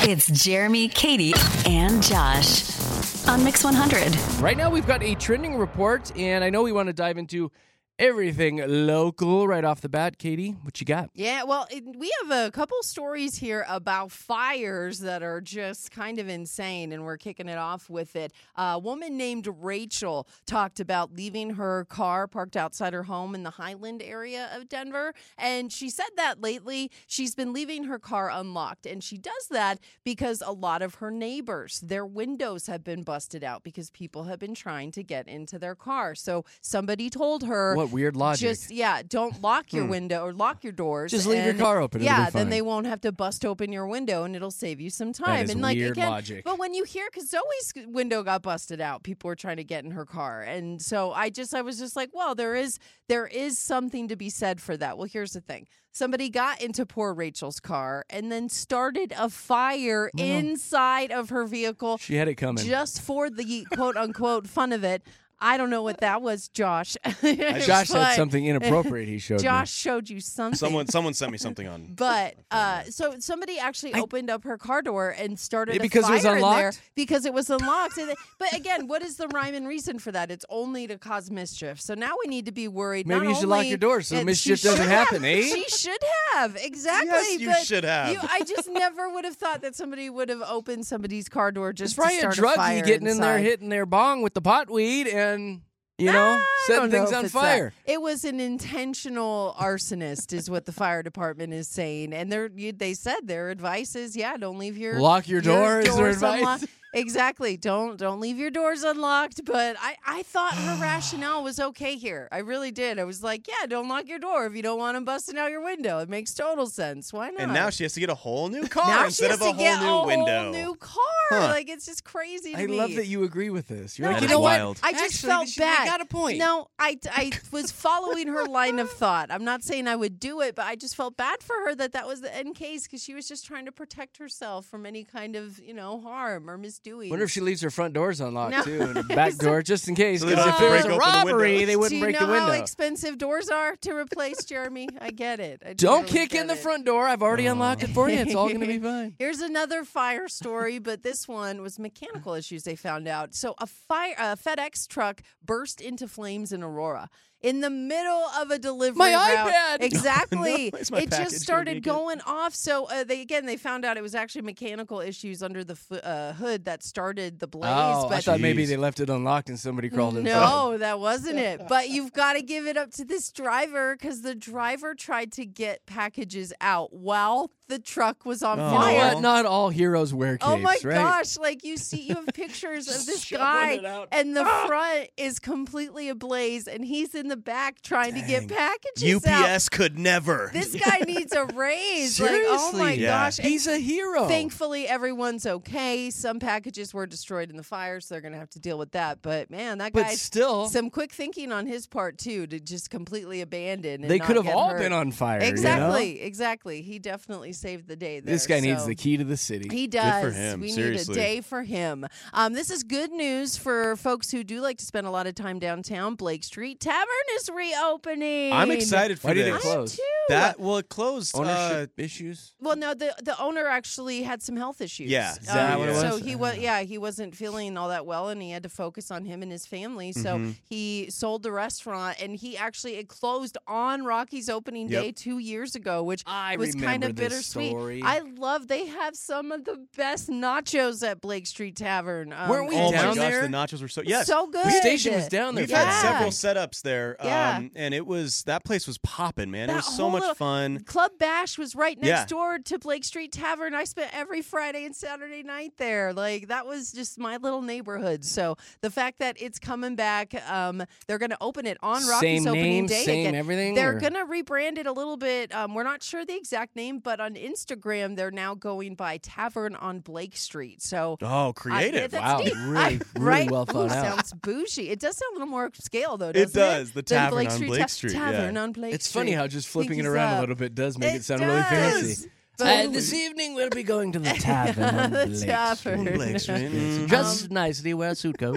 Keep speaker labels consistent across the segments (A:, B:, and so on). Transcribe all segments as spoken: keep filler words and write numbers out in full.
A: It's Jeremy, Katie, and Josh on Mix one hundred.
B: Right now we've got a trending report, and I know we want to dive into everything local right off the bat. Katie, what you got?
C: Yeah, well, it, we have a couple stories here about fires that are just kind of insane, and we're kicking it off with it. A woman named Rachel talked about leaving her car parked outside her home in the Highland area of Denver, and she said that lately she's been leaving her car unlocked, and she does that because a lot of her neighbors, their windows have been busted out because people have been trying to get into their car. So somebody told her...
B: What weird logic.
C: Just, yeah, don't lock your
B: Hmm.
C: window or lock your doors.
B: Just leave your
C: and,
B: car open. It'll
C: Yeah,
B: be fine.
C: then they won't have to bust open your window, and it'll save you some time.
B: is
C: and like
B: weird
C: again,
B: logic.
C: But when you hear, because Zoe's window got busted out, people were trying to get in her car, and so I just, I was just like, well, there is, there is something to be said for that. Well, here's the thing: somebody got into poor Rachel's car and then started a fire
B: Well,
C: inside of her vehicle,
B: She had it coming.
C: just for the quote unquote fun of it. I don't know what that was, Josh.
B: Josh
C: But
B: had something inappropriate he showed
C: Josh
B: me.
C: showed you something.
D: Someone someone sent me something on.
C: But uh, so somebody actually
B: I-
C: opened up her car door and started
B: Yeah,
C: a
B: because it
C: fire
B: was
C: in there
B: unlocked?
C: because it was unlocked. And it- but again, what is the rhyme and reason for that? It's only to cause mischief. So now we need to be worried.
B: Maybe
C: not
B: you should lock
C: only-
B: your doors so
C: uh,
B: mischief
C: she
B: doesn't
C: should
B: happen,
C: have.
B: eh?
C: She should have exactly.
D: Yes, you
C: but
D: should have.
C: you- I just never would have thought that somebody would have opened somebody's car door just
B: It's probably
C: to
B: a
C: start a fire
B: druggie getting in there,
C: inside.
B: hitting their bong with the pot weed, and you know,
C: I
B: setting
C: don't know
B: things
C: if
B: on
C: it's
B: fire.
C: that. It was an intentional arsonist, is what the fire department is saying, and they're, you, they said their advice is, yeah, don't leave your
B: Lock your door is their
C: doors
B: advice?
C: unlocked. Exactly, don't don't leave your doors unlocked. But I I thought her rationale was okay here. I really did. I was like, yeah, don't lock your door if you don't want them busting out your window. It makes total sense. Why not?
D: And now she has to get a whole new car
C: Now
D: instead
C: she has
D: of a
C: to get
D: whole new
C: a
D: window.
C: whole new car.
D: Huh.
C: Like, it's just crazy to
B: I
C: me.
B: love that you agree with this. You're
C: No,
B: like,
D: That
B: you
D: is
B: know what?
D: wild.
C: I just
B: Actually,
C: felt
B: she-
C: bad.
B: they got a point.
C: No, I, I was following her line of thought. I'm not saying I would do it, but I just felt bad for her that that was the end case because she was just trying to protect herself from any kind of, you know, harm or misdoing.
B: Wonder if she leaves her front doors unlocked
C: No.
B: too, and the back door just in case.
D: So they
B: Because
D: don't
B: if
D: have to
B: there was
D: break
B: a
D: open the
B: robbery,
D: windows.
B: they wouldn't
C: Do you
B: break
C: know
B: the window.
C: how expensive doors are to replace, Jeremy? I get it. I
B: Don't
C: totally
B: kick in
C: get
B: the
C: it.
B: front door. I've already unlocked it for you. It's all going to be fine.
C: Here's another fire story, but this one was mechanical issues they found out. So a fire, a FedEx truck burst into flames in Aurora in the middle of a delivery
B: My
C: route.
B: iPad!
C: Exactly.
D: No, is my
C: it
D: package
C: just
D: gonna
C: started
D: make it?
C: going off. So uh, they again they found out it was actually mechanical issues under the fo- uh, hood that started the blaze.
B: Oh,
C: but
B: I thought maybe
D: Jeez.
B: they left it unlocked and somebody crawled inside.
C: no, that wasn't it. But you've got to give it up to this driver because the driver tried to get packages out while the truck was on
D: Oh.
B: You know
C: fire.
B: what? Not all heroes wear capes,
C: Oh my
B: right?
C: gosh, like you see you have pictures of this
B: Shoving
C: guy
B: it out.
C: and the front is completely ablaze and he's in the back trying to get
D: Dang.
C: packages
D: U P
C: out.
D: S could never.
C: This guy needs a raise. Like, oh my
B: Seriously.
D: Yeah.
C: gosh. And
B: He's a hero.
C: thankfully everyone's okay. Some packages were destroyed in the fire, so they're gonna have to deal with that. But man, that
B: but
C: guy
B: still,
C: some quick thinking on his part too to just completely abandon. And
B: they
C: not
B: could have
C: get
B: all
C: hurt.
B: been on fire. you know?
C: Exactly, exactly. He definitely saved the day there.
B: This guy needs
C: so.
B: the key to the city.
C: He does.
D: for him,
C: We
D: seriously.
C: need a day for him. Um, this is good news for folks who do like to spend a lot of time downtown. Blake Street Tavern is reopening.
D: I'm excited for
B: Why did it
D: this.
B: close?
C: Too.
D: That well, it closed.
B: Ownership
D: Uh,
B: issues.
C: Well, no, the the owner actually had some health issues.
D: Yeah. Is
B: that what it
C: So
B: was?
C: he was, yeah, he wasn't feeling all that well, and he had to focus on him and his family. So
D: Mm-hmm.
C: he sold the restaurant, and he actually it closed on Rocky's opening
D: Yep.
C: day two years ago, which
B: I
C: was kind
B: remember
C: of
B: this
C: bittersweet.
B: story.
C: I love they have some of the best nachos at Blake Street Tavern. Um,
B: Weren't we
D: oh my
B: down
D: gosh,
B: there?
D: the nachos were so yes.
C: so good.
B: The station was down there.
D: We've
B: for
D: had
C: Yeah.
B: that.
D: several setups there, um,
C: Yeah.
D: and it was that place was popping, man.
C: That
D: it was so
C: whole
D: much
C: little-
D: fun.
C: Club Bash was right next
D: Yeah.
C: door to Blake Street Tavern. I spent every Friday and Saturday night there. Like that was just my little neighborhood. So the fact that it's coming back, um, they're going to open it on Rocky's
B: Same
C: opening
B: name,
C: day
B: same
C: again.
B: everything,
C: They're
B: or-
C: going to rebrand it a little bit. Um, we're not sure the exact name, but on Instagram they're now going by Tavern on Blake Street. So.
D: Oh,
C: I-
D: creative!
C: yeah, that's
B: Wow,
C: neat.
B: really,
C: I-
B: really
C: right?
B: well
C: Ooh,
B: thought out.
C: Sounds bougie. It does sound a little more scale, though,
D: It
C: doesn't it?
D: does, the
C: Than
D: Tavern
C: Blake
D: on
C: Street
D: Blake
C: Ta-
D: Street, yeah.
C: Tavern on Blake
B: It's
C: Street.
B: funny how just flipping it
C: Pinkies
B: around
C: up.
B: a little bit does make it,
C: It
B: sound really
C: does.
B: fancy.
C: Totally.
B: And this evening we'll be going to the tavern on
C: The
B: Blake
C: tavern.
B: Street.
D: Blake Street.
B: Yes,
D: Mhm.
B: Just nicely wear a suit coat.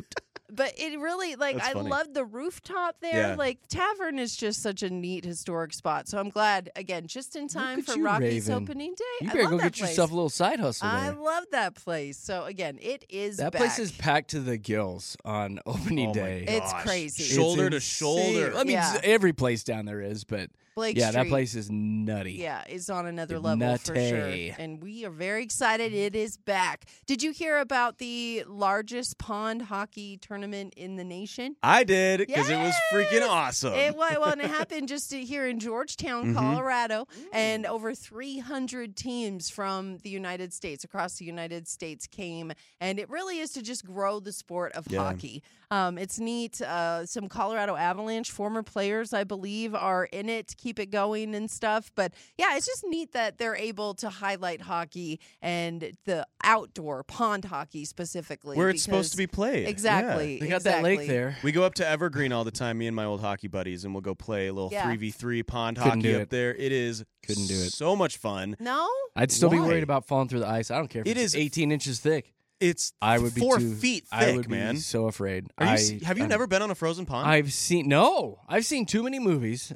C: But it really, like,
D: That's
C: I
D: funny.
C: love the rooftop there.
D: Yeah.
C: Like, Tavern is just such a neat historic spot. So I'm glad, again, just in time
B: at
C: for
B: you,
C: Rocky's
B: Raven.
C: opening day.
B: You
C: I
B: better
C: love
B: go
C: that
B: get
C: place.
B: yourself a little side hustle
C: I
B: there.
C: love that place. So again, it is
B: That
C: back.
B: place is packed to the gills on opening
D: Oh my
B: day.
C: It's
D: gosh.
C: crazy.
D: Shoulder to
B: insane.
D: shoulder.
B: I mean,
C: Yeah.
B: every place down there is, but
C: Blake
B: yeah, that
C: Street.
B: place is nutty.
C: Yeah, it's on another
B: It's
C: level for sure.
B: nutty.
C: And we are very excited it is back. Did you hear about the largest pond hockey tournament in the nation?
D: I did because it was freaking
C: Yes!
D: awesome.
C: It was, well, and it happened just here in Georgetown,
D: Mhm.
C: Colorado, and over three hundred teams from the United States, across the United States, came, and it really is to just grow the sport of
D: Yeah.
C: hockey. Um, it's neat. Uh, some Colorado Avalanche former players, I believe, are in it to keep it going and stuff. But yeah, it's just neat that they're able to highlight hockey and the outdoor pond hockey specifically,
D: Where it's supposed
C: because-
D: to be played.
C: Exactly.
B: They got
C: exactly.
B: that lake there.
D: We go up to Evergreen all the time, me and my old hockey buddies, and we'll go play a little
C: Yeah.
D: three v three pond
B: Couldn't
D: hockey
B: do
D: up
B: it.
D: there. It is
B: Couldn't do it.
D: so much fun.
C: No.
B: I'd still be
D: Why?
B: worried about falling through the ice. I don't care if
D: It
B: it's
D: is-
B: eighteen inches thick.
D: It's
B: I would be
D: four
B: too,
D: feet
B: I
D: thick,
B: would
D: man.
B: be so afraid.
D: Are you,
B: I,
D: s- have you
B: I'm-
D: never been on a frozen pond?
B: I've seen no. I've seen too many movies.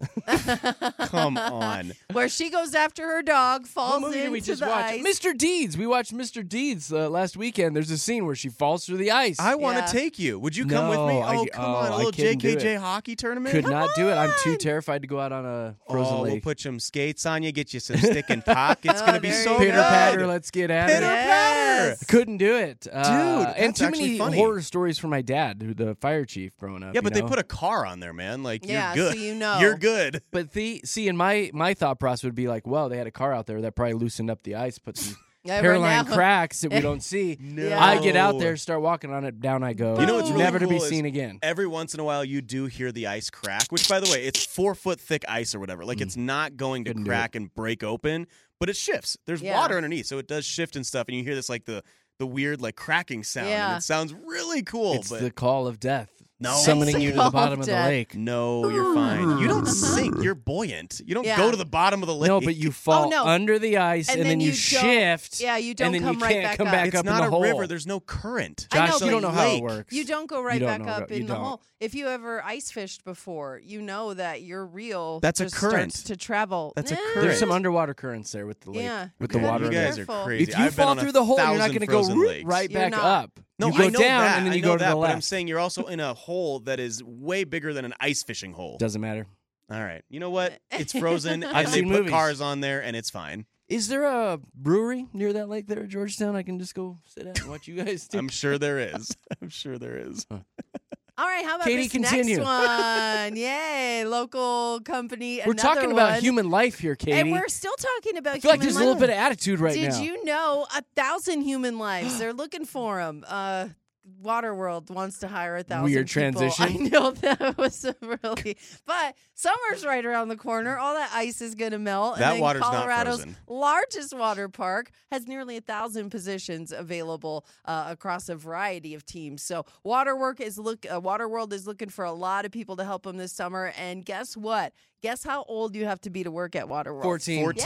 D: Come on.
C: Where she goes after her dog, falls
B: What movie
C: into
B: did we just
C: the
B: watch?
C: ice.
B: Mister Deeds. We watched Mister Deeds uh, last weekend. There's a scene where she falls through the ice.
D: I want to
C: Yeah.
D: take you. Would you come with me?
B: No, I-
D: Oh, come
B: oh,
D: on. A
B: I
D: little J
B: couldn't do
D: K J
B: it.
D: hockey tournament?
B: could not do it. I'm too
C: on!
B: terrified to go out on a frozen
D: oh, we'll
B: lake.
D: put some skates on you, get you some stick and puck. It's
C: Oh,
D: going to be
C: there
D: so
C: you
B: Pitter
C: go.
B: patter,
D: good.
B: let's get at
D: Pitter
B: it.
D: patter.
C: Yes.
B: Couldn't do it, uh,
D: Dude,
B: and
D: that's
B: too
D: actually
B: many
D: funny.
B: horror stories from my dad, who the fire chief growing up.
D: Yeah,
B: you
D: but they
B: know?
D: put a car on there, man. Like,
C: Yeah,
D: you're
C: so
D: good.
C: you know.
D: You're good.
B: But the see, in my my thought process would be like, well, they had a car out there that probably loosened up the ice, put some
C: Yeah, right
B: hairline
C: now-
B: cracks that we don't see.
D: No.
B: I get out there, start walking on it, down I go.
D: You know what's really
B: never to be
D: cool is
B: seen again.
D: Every once in a while, you do hear the ice crack, which, by the way, it's four foot thick ice or whatever. Like, it's not going to
B: Couldn't do
D: crack and break open, but it shifts. There's
C: Yeah.
D: water underneath, so it does shift and stuff. And you hear this, like, the, the weird, like, cracking sound.
C: Yeah.
D: And it sounds really cool.
B: It's
D: but
B: the call of death.
D: No.
B: Summoning
C: It's
B: you
C: the
B: to the
C: call
B: bottom
C: of
B: of the
C: death.
B: lake.
D: No, you're fine. You don't sink. You're buoyant. You don't
C: Yeah.
D: go to the bottom of the lake.
B: No, but you fall
C: no.
B: under the ice
C: And
B: and,
C: then
B: then, you,
C: you don't-
B: shift.
C: yeah, you don't
B: and then
C: come
B: you
C: right
B: can't
C: back
B: come
C: up.
B: back
D: It's
B: up
D: not
B: in the
D: a
B: hole.
D: river. There's no current.
C: I know,
B: Josh, you
C: but
B: don't know how it
D: lake.
B: works.
C: You don't go right
B: You don't
C: back
B: know
C: up
B: go- you
C: in the
B: don't.
C: hole. If you ever ice fished before, you know that your reel
D: That's a
C: just
D: current.
C: starts to travel.
D: That's a
C: Nah.
D: current.
B: There's some underwater currents there with the lake,
C: Yeah.
B: with the
C: Okay.
B: water.
D: You
B: in
D: guys
B: there.
D: are
C: Careful.
D: crazy.
B: If you
D: I've been
B: fall
D: on a
B: through the hole, you're not
D: thousand
B: going to go
D: frozen
B: whoop
D: lakes.
B: right
C: You're
B: back
C: not.
B: up.
D: No,
B: you go
D: I know
B: down
D: that.
B: and then
D: I
B: you
D: know
B: go to
D: that,
B: the
D: but
B: left.
D: I'm saying you're also in a hole that is way bigger than an ice fishing hole.
B: Doesn't matter.
D: All right. You know what? It's frozen, and
B: I've
D: they
B: seen
D: put
B: movies.
D: cars on there, and it's fine.
B: Is there a brewery near that lake there at Georgetown? I can just go sit at and watch you guys do.
D: I'm sure there is. I'm sure there is.
C: All right, how about
B: Katie,
C: this
B: continue.
C: next one? Yay, local company.
B: We're
C: another
B: talking about
C: one.
B: human life here, Katie.
C: And we're still talking about
B: I feel like
C: human
B: there's a little
C: life.
B: bit of attitude right
C: Did
B: now.
C: you know a thousand human lives? They're looking for them. Uh, Waterworld wants to hire a thousand
B: Weird
C: people.
B: transition.
C: I know that was a really, but summer's right around the corner. All that ice is going to melt.
D: That
C: and then
D: water's not
C: Colorado's
D: frozen.
C: largest water park has nearly a thousand positions available uh, across a variety of teams. So Waterwork is look. Uh, Waterworld is looking for a lot of people to help them this summer. And guess what? Guess how old you have to be to work at Waterworld?
B: fourteen.
D: fourteen.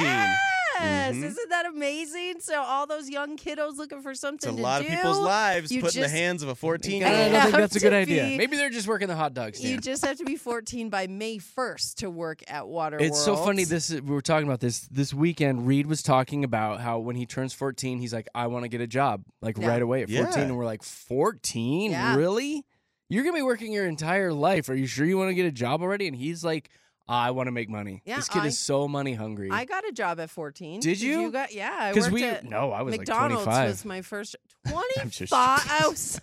C: Yes,
D: Mhm.
C: isn't that amazing? So all those young kiddos looking for
D: It's
C: something
D: a
C: to
D: lot
C: do.
D: of people's lives
C: You
D: put in the
C: just-
D: hands of a
B: I
D: fourteen-year-old.
B: don't think
C: have
B: that's a good
C: to
B: idea.
C: be-
B: Maybe they're just working the hot dog stand.
C: You just have to be fourteen by May first to work at Waterworld.
B: It's so funny. This is, we were talking about this this weekend. Reed was talking about how when he turns fourteen, he's like, "I want to get a job like
C: Yeah.
B: right away at fourteen."
D: Yeah.
B: And we're like, "fourteen?
C: Yeah.
B: Really? You're gonna be working your entire life? Are you sure you want to get a job already?" And he's like, "I want to make money.
C: Yeah,
B: this kid
C: I-
B: is so money hungry."
C: I got a job at fourteen.
B: Did you?
C: got, yeah, I
B: Because
C: worked
B: we
C: at
B: no, I was
C: McDonald's
B: like twenty-five.
C: was my first
B: I'm
C: twenty-five.
B: just
C: I was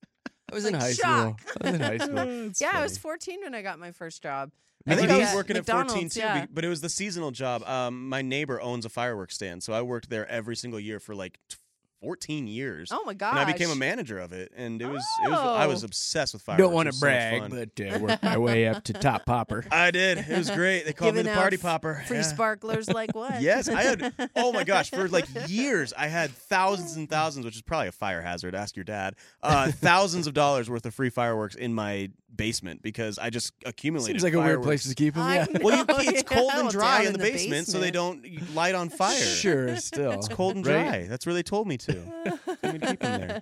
B: I was in
C: like,
B: high
C: shock.
B: school. I was in high school.
C: yeah, I was fourteen when I got my first job.
D: I think
C: worked
D: I was
C: at
D: working at fourteen
C: McDonald's,
D: too,
C: yeah.
D: be- but it was the seasonal job. Um, my neighbor owns a fireworks stand, so I worked there every single year for like t- fourteen years.
C: Oh my gosh!
D: and I became a manager of it, and it was, it was I was
C: Oh.
D: obsessed with fireworks.
B: Don't want
D: It
B: to
D: was so much
B: brag,
D: fun.
B: but uh, worked my way up to top popper.
D: I did. It was great. They called me
C: Giving
D: the party
C: out
D: popper.
C: Free
D: Yeah.
C: sparklers like what?
D: Yes, I had. Oh my gosh, for like years, I had thousands and thousands, which is probably a fire hazard. Ask your dad. Uh, thousands of dollars worth of free fireworks in my basement because I just accumulated.
B: Seems like a weird
D: fireworks.
B: place to keep them.
C: I
B: Yeah.
C: know.
D: Well, you, it's cold
C: Yeah,
D: and
C: well,
D: dry
C: down
D: in the,
C: in the
D: basement, so they
C: basement.
D: don't light on fire.
B: Sure, still.
D: It's cold and
B: Right?
D: dry. That's where they told me to. Let me keep them there.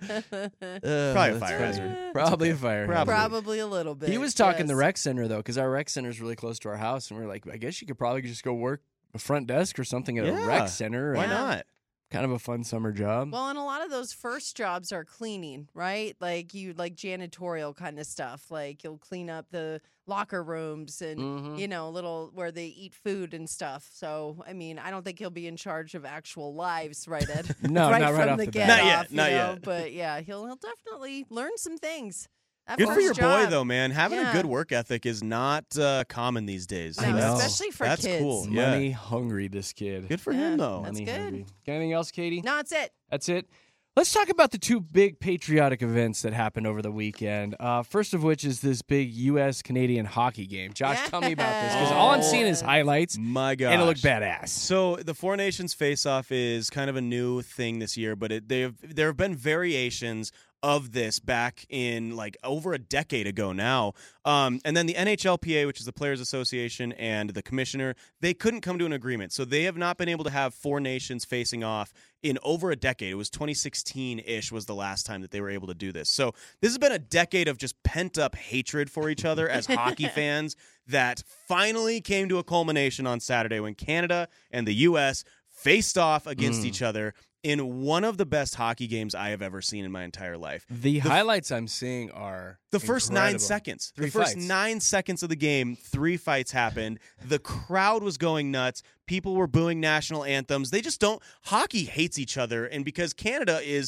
B: Uh,
D: Probably a
B: that's
D: fire
B: funny.
D: hazard.
B: Probably a fire hazard.
D: Probably.
C: Probably a little bit.
B: He was talking the
C: yes.
B: rec center, though, because our rec center is really close to our house. And we are like, I guess you could probably just go work a front desk or something at a
D: Yeah.
B: rec center.
D: Why
B: and
C: Yeah.
D: not?
B: Kind of a fun summer job.
C: Well, and a lot of those first jobs are cleaning, right? Like you like janitorial kind of stuff. Like you'll clean up the locker rooms and
B: Mhm.
C: you know, little where they eat food and stuff. So, I mean, I don't think he'll be in charge of actual lives, right, Ed?
B: No,
C: right
B: not
C: from
B: right off
C: the
B: the
C: get
B: bat.
D: Not yet,
C: off, you
D: not
C: know?
D: yet.
C: But yeah, he'll he'll definitely learn some things. That
D: Good for
C: first
D: your boy,
C: job.
D: though, man. Having
C: Yeah.
D: a good work ethic is not uh, common these days.
B: I
C: No,
B: know.
C: especially for
D: That's
C: kids.
D: cool. Yeah.
B: Money hungry, this kid.
D: Good for
C: Yeah.
D: him, though.
C: That's
B: Money
C: good.
B: hungry. Got anything else, Katie?
C: No, that's it.
B: That's it. Let's talk about the two big patriotic events that happened over the weekend. Uh, first of which is this big U S Canadian hockey game. Josh, tell me about this, because all I'm seeing is
C: Yes.
B: highlights,
D: My God.
B: and it looked badass.
D: So the Four Nations Face-Off is kind of a new thing this year, but it, they've there have been variations of this back in like over a decade ago now. Um, and then the N H L P A, which is the Players Association, and the commissioner, they couldn't come to an agreement. So they have not been able to have four nations facing off in over a decade. It was twenty sixteen-ish was the last time that they were able to do this. So this has been a decade of just pent-up hatred for each other as hockey fans that finally came to a culmination on Saturday when Canada and the U S faced off against
B: Mm.
D: each other in one of the best hockey games I have ever seen in my entire life.
B: The, highlights I'm seeing are
D: The first nine
B: incredible.
D: seconds.
B: Three
D: the first
B: fights.
D: nine seconds of the game, three fights happened. The crowd was going nuts. People were booing national anthems. They just don't. Hockey hates each other. And because Canada is,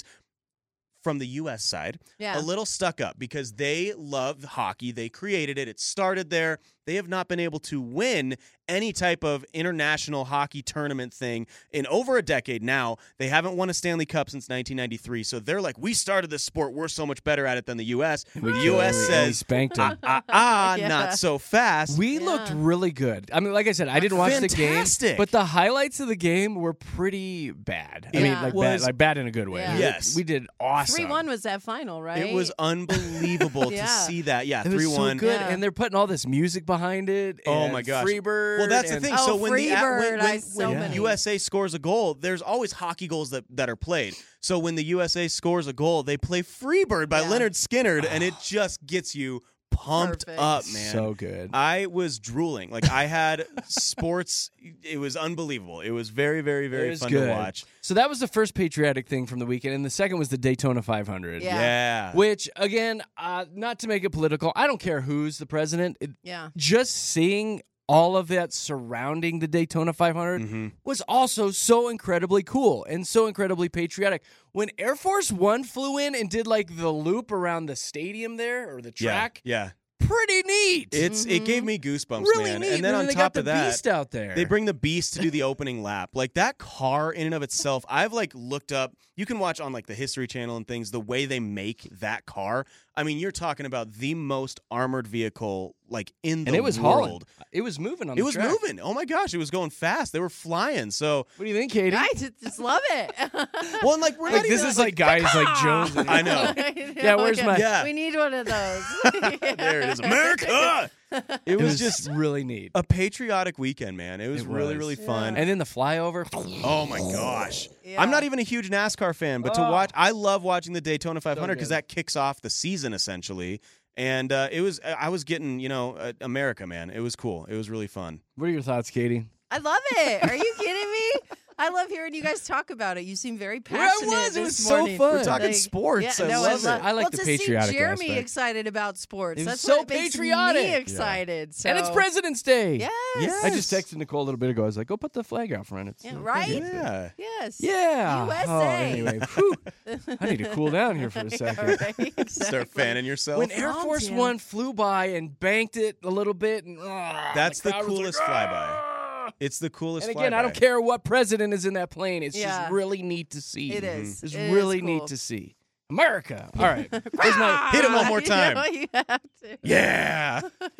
D: from the U S side,
C: Yeah.
D: a little stuck up because they love hockey. They created it. It started there. They have not been able to win any type of international hockey tournament thing in over a decade now. They haven't won a Stanley Cup since nineteen ninety-three. So they're like, we started this sport. We're so much better at it than the U S.
B: We
D: The
B: killed
D: U S
B: him. We
D: says,
B: spanked him.
D: ah, ah, ah,
C: Yeah.
D: not so fast.
B: We
C: Yeah.
B: looked really good. I mean, like I said, I didn't watch the game,
D: Fantastic.
B: but the highlights of the game were pretty bad. I mean,
C: Yeah.
B: like
D: Was-
B: bad, like bad in a good way.
C: Yeah.
B: We-
D: Yes.
B: we did awesome.
C: three one was that final, right?
D: It was unbelievable
C: Yeah.
D: to see that. Yeah,
B: It was
D: three
B: so
D: one.
B: good,
C: Yeah.
B: and they're putting all this music behind it.
D: Oh
B: and
D: my gosh.
B: Freebird.
D: Well, that's the
B: and-
D: thing.
C: Oh,
D: so when the
C: Freebird,
D: when,
C: I
D: when,
C: so
D: when
C: many.
D: U S A scores a goal, there's always hockey goals that, that are played. So when the U S A scores a goal, they play Freebird by
C: Yeah.
D: Leonard Skinnard, and it just gets you pumped
C: Perfect.
D: up, man.
B: So good.
D: I was drooling. Like I had sports. It was unbelievable. It was very, very,
B: It
D: very
B: was
D: fun
B: good.
D: to watch.
B: So that was the first patriotic thing from the weekend, and the second was the Daytona five hundred.
C: Yeah.
D: Yeah.
B: Which, again, uh, not to make it political, I don't care who's the president. It,
C: Yeah.
B: just seeing all of that surrounding the Daytona five hundred
D: Mhm.
B: was also so incredibly cool and so incredibly patriotic. When Air Force One flew in and did like the loop around the stadium there or the track,
D: Yeah.
B: pretty neat.
D: It's it
C: Mhm.
D: gave me goosebumps,
B: really
D: man.
B: neat.
D: And then on
B: they
D: top
B: got
D: of
B: the
D: that,
B: beast out there.
D: they bring the beast to do the opening lap. Like that car in and of itself, I've like looked up. You can watch on like the History Channel and things the way they make that car. I mean, you're talking about the most armored vehicle like in the
B: and it was
D: world.
B: hauling. It was moving on
D: It
B: the
D: was
B: track.
D: moving. Oh my gosh, it was going fast. They were flying. So,
B: What do you think, Katie?
C: I just, just love it.
D: well, and like we're
B: Like,
D: not
B: this
D: even,
B: is like guys like Jones. And
D: I know.
B: Yeah, where's my-
D: Yeah.
C: We need one of those.
D: There it is, America. It
B: It
D: was
B: was
D: just
B: really neat.
D: a patriotic weekend, man. It was
B: It
D: really,
B: was.
D: really fun.
B: And then the flyover.
D: Oh my gosh.
C: Yeah.
D: I'm not even a huge NASCAR fan, but to
B: Oh.
D: watch, I love watching the Daytona five hundred because
B: good.
D: that kicks off the season essentially. And uh, it was, I was getting, you know, uh, America, man. It was cool. It was really fun.
B: What are your thoughts, Katie?
C: I love it. Are you kidding me? I love hearing you guys talk about it. You seem very
B: Yeah, I
C: passionate
B: was. It
C: this
B: was so
C: morning.
B: fun.
D: We're talking
C: Like,
D: sports.
C: yeah,
D: I
C: no,
D: love
C: love-
D: it.
B: I like
C: well,
B: the
C: to
B: patriotic
C: see Jeremy
B: aspect.
C: excited about sports.
B: It was
C: That's
B: so
C: what makes
B: patriotic.
C: me
B: Yeah.
C: excited. So.
B: And it's President's Day.
C: Yes.
D: Yes.
B: I just texted Nicole a little bit ago. I was like, go put the flag out front. It's
C: Yeah,
B: uh,
C: right?
B: President's Day.
D: Yeah.
C: Yes.
B: Yeah.
C: U S A.
B: Oh, anyway, whew. I need to cool down here for a second.
C: Yeah, right,
D: Start
C: exactly.
D: fanning yourself.
B: When Air
C: Calm
B: Force
C: down.
B: One flew by and banked it a little bit, and uh,
D: That's the
B: crowd was
D: coolest
B: like,
D: flyby.
B: "Ah!"
D: It's the coolest
B: And again,
D: flyby.
B: I don't care what president is in that plane. It's
C: Yeah.
B: just really neat to see.
C: It is.
B: It's
C: It is
B: really
C: cool.
B: neat to see. America. All right. Here's my-
D: Hit him one more
C: You
D: time.
C: know, you have to.
D: Yeah.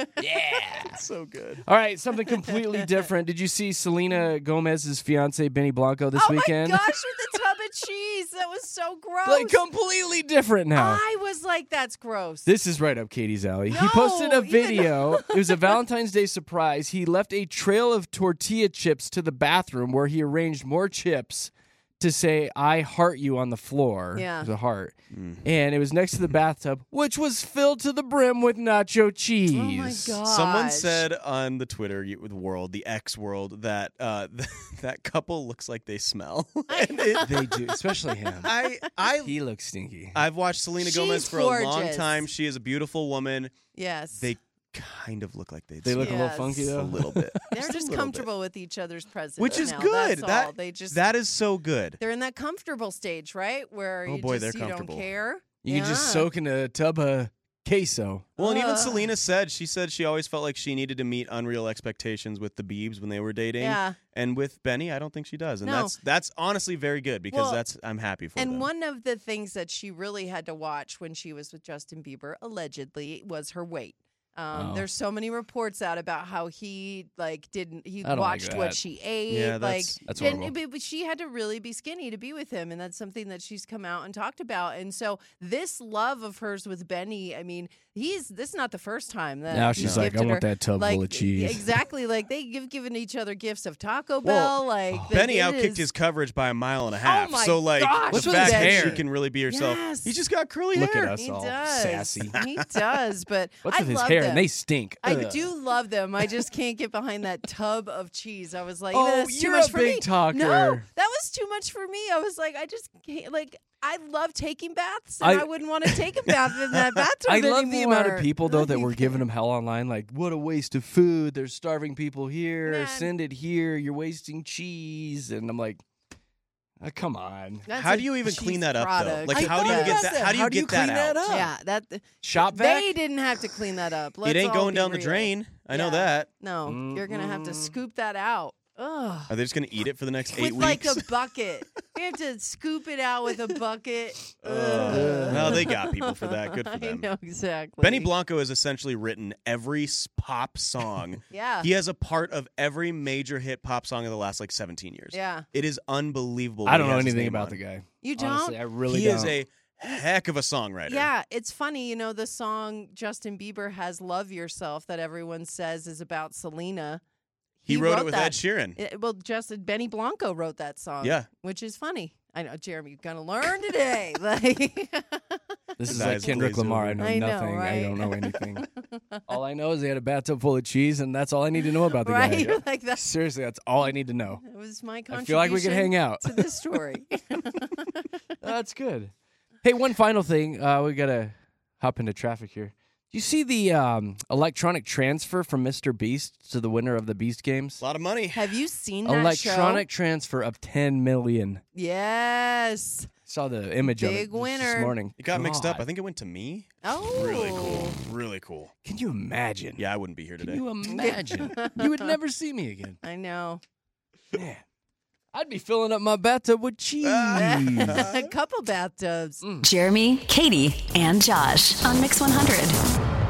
B: yeah.
D: So good.
B: All right, something completely different. Did you see Selena Gomez's fiance Benny Blanco this
C: oh
B: weekend?
C: my gosh, with the tub of cheese. That was so gross.
B: Like completely different now.
C: I was like, that's gross.
B: This is right up Katie's alley.
C: No,
B: he posted a
C: even-
B: video. It was a Valentine's Day surprise. He left a trail of tortilla chips to the bathroom where he arranged more chips to say, I heart you on the floor.
C: Yeah.
B: It was a heart. Mm. And it was next to the bathtub, which was filled to the brim with nacho cheese.
C: Oh, my God.
D: Someone said on the Twitter world, the X world, that uh, that couple looks like they smell. And it-
B: They do, especially him.
D: I, I,
B: He looks stinky.
D: I've watched Selena
C: She's
D: Gomez for a long
C: gorgeous.
D: time. She is a beautiful woman.
C: Yes.
D: They kind of look like they'd
B: They look
D: smell.
B: a
C: Yes.
B: little funky,
D: a
B: though.
D: little bit.
C: They're
D: Just a
C: just
D: little
C: comfortable with each other's presence.
D: Which is
C: now.
D: good.
C: That's
D: That-
C: all. They just
D: That is so good.
C: they're in that comfortable stage, right? Where
D: Oh,
C: you
D: boy,
C: just
D: they're
C: you don't
D: comfortable.
C: care.
B: You can just
C: Yeah.
B: soak in a tub of queso.
D: Well, and even
C: Ugh.
D: Selena said, she said she always felt like she needed to meet unreal expectations with the Biebs when they were dating.
C: Yeah.
D: And with Benny, I don't think she does. And
C: No.
D: that's that's honestly very good because
C: Well,
D: that's I'm happy for
C: And
D: them.
C: one of the things that she really had to watch when she was with Justin Bieber, allegedly, was her weight. Um,
B: Oh.
C: There's so many reports out about how he like didn't he
B: I don't like
C: watched what
B: that.
C: she ate.
D: Yeah,
C: like
D: that's-
B: That's
C: and-
B: horrible.
C: but, but she had to really be skinny to be with him, and that's something that she's come out and talked about. And so this love of hers with Benny, I mean, he's this is not the first time that
B: Now
C: he's
B: she's like, I
C: gifted
B: want
C: her.
B: that tub
C: like,
B: full of cheese.
C: Exactly, like they give given each other gifts of Taco
D: Well,
C: Bell. Like
B: oh.
C: the-
D: Benny
C: it
D: outkicked
C: is-
D: his coverage by a mile and a half.
C: my
D: so like
C: gosh,
B: What's
D: the
B: with his
D: fact that
B: hair?
D: she can really be herself.
C: Yes.
D: He's just got curly
B: Look
D: hair.
B: at us
C: He
B: all
C: does.
B: sassy.
C: He does, but
B: What's
C: I
B: with his
C: love
B: hair?
C: them.
B: And they stink.
C: I
B: Ugh.
C: do love them. I just can't get behind that tub of cheese. I was like,
B: Oh,
C: that's too
B: you're
C: much
B: a
C: for
B: big
C: me.
B: talker.
C: No, that was too much for me. I was like, I just can't. Like, I love taking baths, and I,
B: I-
C: wouldn't want to take a bath in that bathtub
B: I love
C: anymore.
B: the amount of people though that
C: Like,
B: were giving him hell online. Like, what a waste of food! There's starving people here.
C: Man.
B: Send it here. You're wasting cheese. And I'm like, uh, come on.
C: that's
D: How
C: a
D: do you even
C: cheese
D: clean that up though?
C: product.
D: Like
B: I
D: how do you
B: thought
D: get
B: about
D: that?
B: that.
D: How do you
B: How do
D: get
B: you
D: that
B: clean
D: out?
B: that up?
C: Yeah, that
B: Shop vac.
C: they didn't have to clean that up. Let's
D: It ain't
C: all
D: going
C: be
D: down the
C: real.
D: drain. I know
C: Yeah.
D: that.
C: No, you're gonna have to
B: Mm-mm.
C: scoop that out. Ugh.
D: Are they just gonna eat it for the next eight
C: With like
D: weeks?
C: a bucket. You have to scoop it out with a bucket.
D: Uh,
C: Ugh.
D: well, they got people for that. Good for them.
C: I know exactly.
D: Benny Blanco has essentially written every s- pop song.
C: Yeah.
D: He has a part of every major hit pop song of the last like seventeen years.
C: Yeah.
D: It is unbelievable.
B: I
D: what
B: don't
D: he
B: know
D: has his
B: anything
D: name
B: about
D: on.
B: the guy.
C: You don't?
B: Honestly, I really
D: He
B: don't.
D: is a heck of a songwriter.
C: Yeah, it's funny. You know, the song Justin Bieber has Love Yourself that everyone says is about Selena.
D: He, wrote, it with
C: that.
D: Ed Sheeran.
C: It- well, Justin Benny Blanco wrote that song.
D: Yeah.
C: Which is funny. I know, Jeremy, you're going to learn today. Like,
B: This is
D: That
B: like
D: is
B: Kendrick
D: glazed
B: Lamar.
D: over.
B: I know
C: I know,
B: nothing. I don't
C: right?
B: know anything. All I know is they had a bathtub full of cheese, and that's all I need to know about the
C: right?
B: guy.
C: You're like, that
B: Seriously, that's all I need to know.
C: That was my contribution
B: I feel like we could hang out.
C: to this story.
B: That's good. Hey, one final thing. Uh, we gotta hop into traffic here. Do you see the um, electronic transfer from Mister Beast to the winner of the Beast Games?
D: A lot of money.
C: Have you seen that
B: Electronic
C: show?
B: transfer of ten million.
C: Yes.
B: Saw the image of
C: Big
B: it this-
C: winner.
B: this morning.
D: It got mixed up.
B: God.
D: I think it went to me.
C: Oh.
D: Really cool. Really cool.
B: Can you imagine?
D: Yeah, I wouldn't be here
B: Can
D: today.
B: you imagine? You would never see me again.
C: I know.
B: Man, I'd be filling up my bathtub with cheese.
C: A couple bathtubs.
A: Jeremy, Katie, and Josh on Mix one hundred.